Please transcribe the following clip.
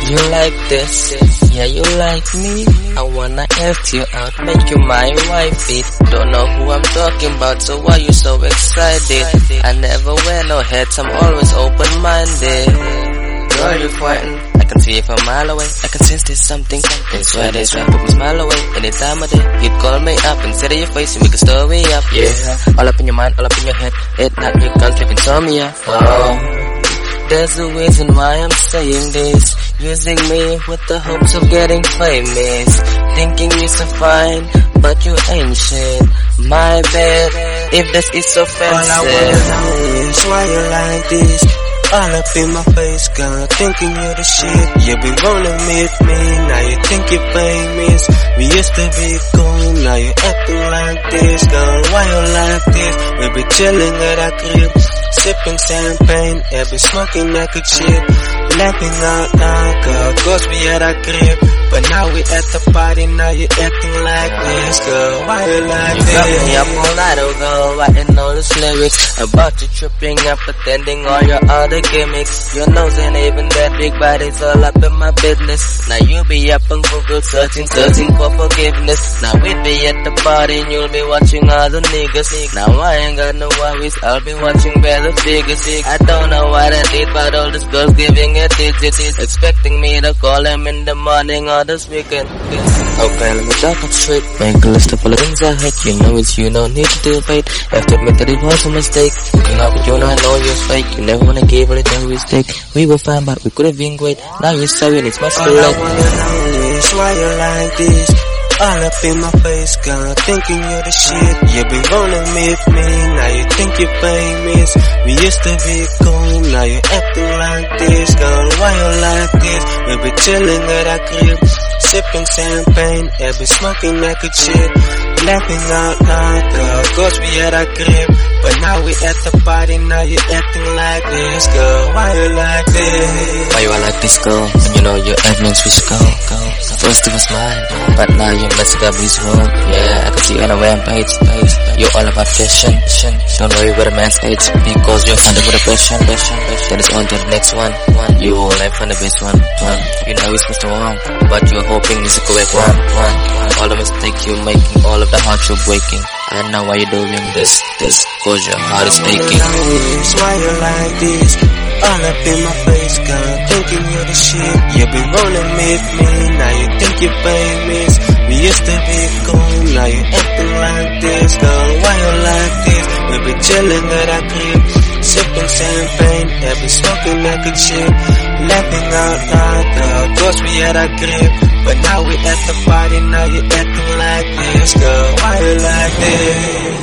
You like this? Yeah, you like me? I wanna ask you out, make you my wifey. Don't know who I'm talking about, so why you so excited? I never wear no hats, I'm always open-minded. Girl, you fighting, I can see it from a mile away. I can sense there's something. That's why they try to put me smile away. Any time of day, you'd call me up and sit at your face and we can stir me up. Yeah, all up in your mind, all up in your head. It not you can't sleep insomnia. Oh. There's a reason why I'm saying this. Using me with the hopes of getting famous. Thinking you're so fine, but you ain't shit. My bad, if this is so fancy. All I wanna know is why you like this. All up in my face, girl, thinking you're the shit. You be rolling with me, now you think you're famous. We used to be cool, now you acting like this. Girl, why you like this? We be chilling at our crib, sipping champagne, and be smoking like a chip. Laughing out loud, girl, cause we at our crib. But now we at the party, now you acting like this. Girl, why you like this? You got me up all night, oh girl, writing all these lyrics about you tripping and pretending all your other gimmicks. Your nose ain't even that big, but it's all up in my business. Now you be up on Google searching for forgiveness. Now we'd be at the party and you'll be watching other niggas. Now I ain't got no worries, I'll be watching better figures. I don't know what I did, but all these girls giving a digit, expecting me to call them in the morning or this weekend. Okay, let me talk up straight. Make a list of all the things I hate. You know it's you, no need to debate. Have to admit that it was a mistake. Looking up at you, now I know you're fake. You never wanna give all the time we take. We were fine, but we could have been great. Now you're sorry and it's much too late. All I wanna know is why you like this. All up in my face, girl, thinking you're the shit. You be rolling with me, now you think you're famous. We used to be cool, now you acting like this. Girl, why you like this? We be chilling at our crib, sipping champagne, and be smoking like a chip. Laughing out loud, girl, cause we at our crib. But now we at the party, now you acting like this. Girl, why you like this? Why you are like this, girl? And you know your evidence we should go. First it was mine, but now you're messing up this world. Yeah, I can see you on a rampage. You're all about fashion. Don't worry about a man's age, because you're under with a passion. Then it's on to the next one. You all life on the best one. You know it's Mr. Wrong, but you're hoping it's the correct one. All the mistakes you're making, all of the heart you're breaking. I know why you're doing this, cause your heart is aching. Why you like this? All up in my face, girl, thinking you're the shit. You be rolling with me, now you think you're famous. We used to be cool, now you acting like this. Girl, why you like this? We be chilling at our crib, sipping champagne, and be smoking like a chip. Laughing out loud, girl, cause we at our crib. But now we at the party, now you acting like this. Girl, why you like this?